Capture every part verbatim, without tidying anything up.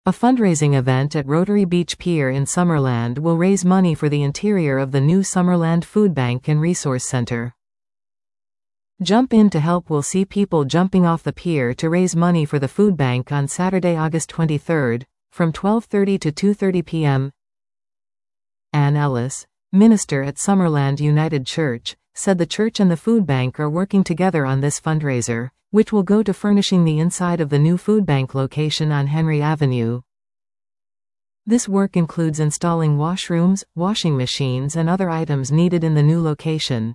A fundraising event at Rotary Beach Pier in Summerland will raise money for the interior of the new Summerland Food Bank and Resource Center. Jump In to Help will see people jumping off the pier to raise money for the food bank on Saturday, August twenty-third, from twelve thirty to two thirty p m Ann Ellis, minister at Summerland United Church, said the church and the food bank are working together on this fundraiser, which will go to furnishing the inside of the new food bank location on Henry Avenue. This work includes installing washrooms, washing machines and other items needed in the new location.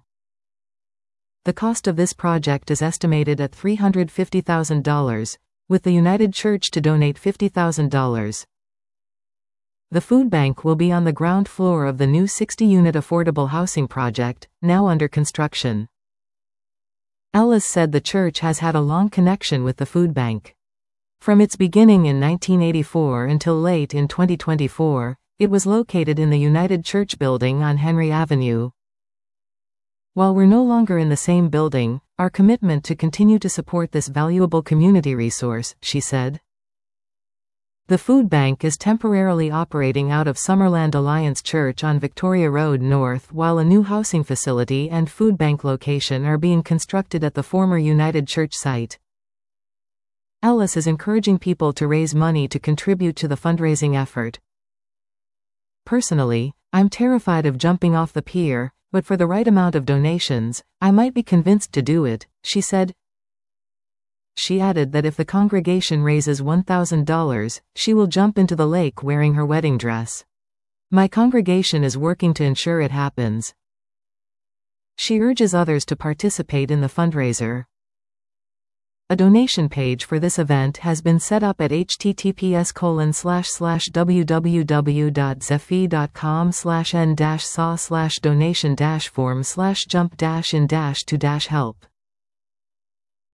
The cost of this project is estimated at three hundred fifty thousand dollars, with the United Church to donate fifty thousand dollars. The food bank will be on the ground floor of the new sixty-unit affordable housing project, now under construction. Ellis said the church has had a long connection with the food bank. From its beginning in nineteen eighty-four until late in twenty twenty-four, it was located in the United Church building on Henry Avenue. While we're no longer in the same building, our commitment to continue to support this valuable community resource, she said. The food bank is temporarily operating out of Summerland Alliance Church on Victoria Road North, while a new housing facility and food bank location are being constructed at the former United Church site. Ellis is encouraging people to raise money to contribute to the fundraising effort. Personally, I'm terrified of jumping off the pier, but for the right amount of donations, I might be convinced to do it, she said. She added that if the congregation raises one thousand dollars, she will jump into the lake wearing her wedding dress. My congregation is working to ensure it happens. She urges others to participate in the fundraiser. A donation page for this event has been set up at h t t p s colon slash slash w w w dot zephy dot com slash n dash saw slash donation dash form slash jump dash in dash to dash help.